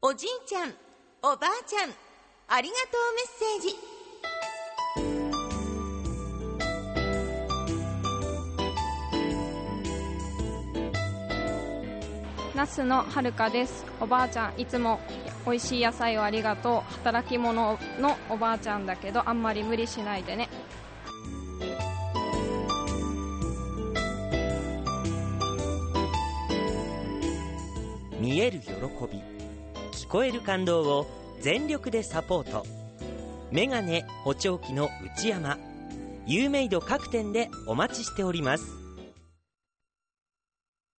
おじいちゃん、おばあちゃん、ありがとうメッセージ。 那須のはるかです。おばあちゃん、いつも美味しい野菜をありがとう。働き者のおばあちゃんだけど、あんまり無理しないでね。 見える喜び、聞こえる感動を全力でサポート。メガネ補聴器の内山、ユーメイド各店でお待ちしております。